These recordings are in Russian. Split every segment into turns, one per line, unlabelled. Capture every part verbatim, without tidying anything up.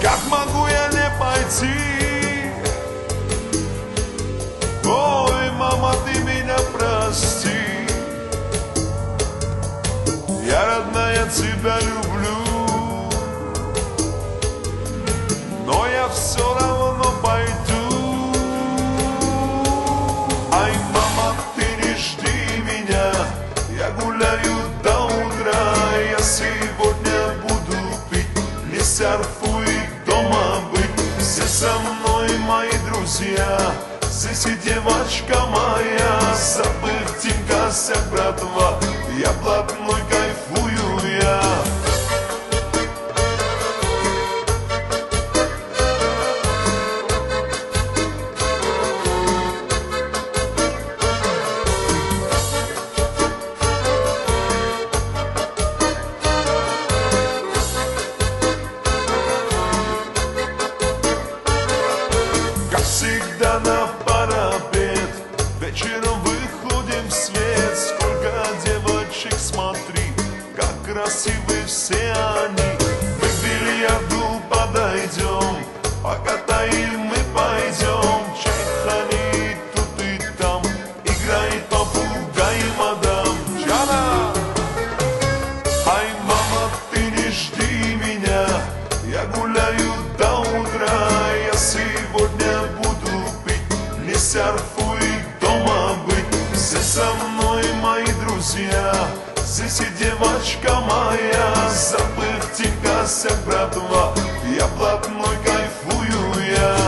Как могу я не пойти? Ой, мама, ты меня прости. Я, родная, тебя люблю, но я все равно пойду. Ай, мама, ты не жди меня, я гуляю до утра. Я сегодня буду пить, не серфу и дома быть. Все со мной мои друзья, здесь и девочка моя. Забытинка вся, братва, я блатной, кайфую я. Как всегда на парапет, вечером выходим в свет. Сколько девочек, смотри, как красивы все они. Мы к бильярду подойдем, покатаем мы пойдем. Чайхани тут и там, играет попугай, мадам Джана. Ай, мама, ты не жди меня, я гуляю до утра. Я сегодня буду пить, не серфу и дома быть. Все со мной мои друзья, здесь и девочка моя. Забытинка вся, братва, я блатной, кайфую я.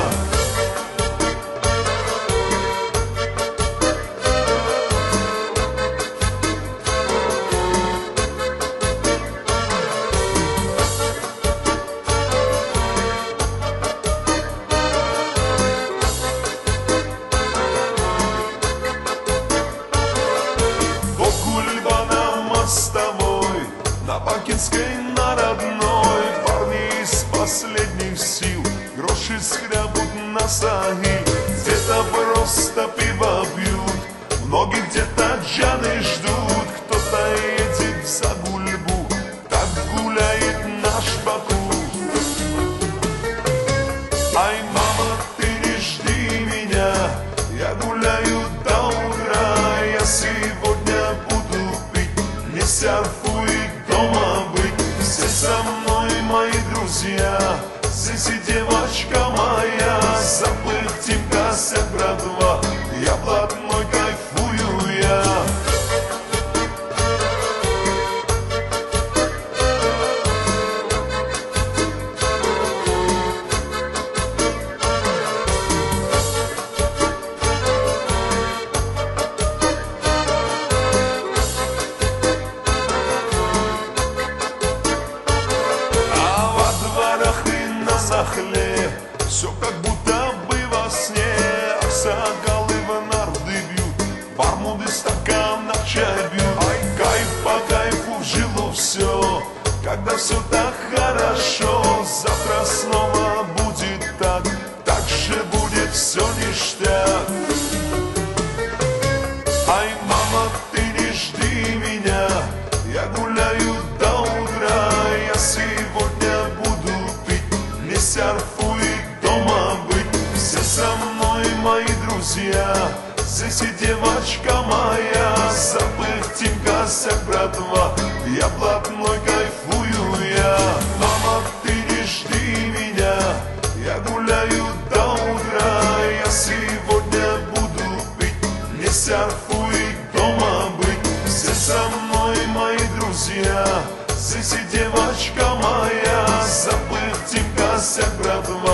Мостовой, на Бакинской, на родной. Парни из последних сил гроши скрябут на саги. Где-то просто пиво пьют, многие где-то джаны ждут. Кто-то едет за гульбу, так гуляет наш Баку. Ай, мама, ты не жди меня, я гуляю до утра. Я сегодня буду не серфу и дома быть. Все со мной мои друзья, здесь и девочка моя. Забытинка вся, братва, я блатной, кайфую я. Все как будто бы во сне. Аксакалы в нарды бьют, бармуды стакан на чай бьют. Ай, кайф по кайфу в жилу все, когда все так хорошо. Завтра снова будет так, так же будет все ништяк. Ай, мама, ты не жди меня, я гуляю до утра. Я сегодня буду пить, не серфу и дома быть. Все со мной мои друзья, здесь и девочка моя. Забытинка вся, братва, я блатной, кайфую я. Мама, ты не жди меня, я гуляю до утра. Я сегодня буду пить, не серфу и дома быть. Все со мной мои друзья, здесь и девочка моя. Забытинка вся, братва,